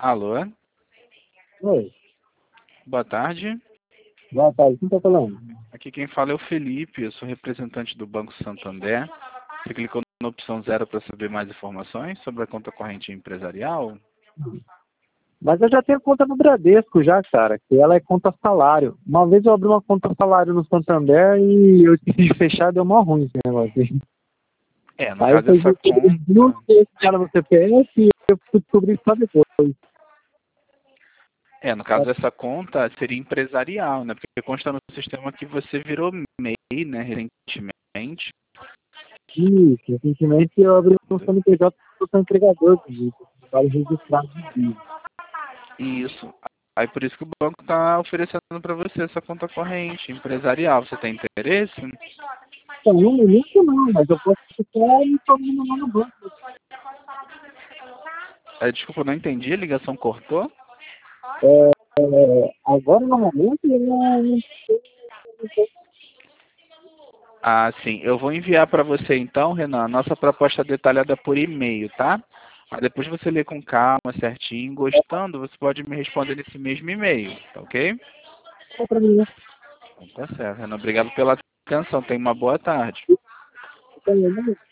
Alô, Oi, boa tarde. boa tarde. Quem tá falando? Aqui quem fala é o Felipe, eu sou representante do Banco Santander. Você clicou na opção 0 para saber mais informações sobre a conta corrente empresarial? Mas eu já tenho conta no Bradesco já, cara, que ela é conta salário. Uma vez eu abri uma conta salário no Santander e eu esqueci de fechar, deu mó ruim esse negócio. No Aí eu caso essa vi o conta... que era no CPF e eu fui descobrir só depois. no caso essa conta seria empresarial, né? Porque consta no sistema que você virou MEI, né, recentemente. Isso, recentemente eu abri um CNPJ porque eu sou entregador de trabalho registrado de dia. Isso. Aí por isso que o banco está oferecendo para você essa conta corrente empresarial. Você tem interesse? Então, no momento não, mas eu posso ficar e todo mundo lá no banco. Desculpa, eu não entendi, a ligação cortou? Agora no momento eu não Ah, sim. Eu vou enviar para você então, Renan, a nossa proposta detalhada por e-mail, tá? Aí depois você lê com calma, certinho. Gostando, você pode me responder nesse mesmo e-mail, tá ok? tenho para mim, Então, tá certo, Renan. Obrigado pela atenção. Tenha uma boa tarde. né?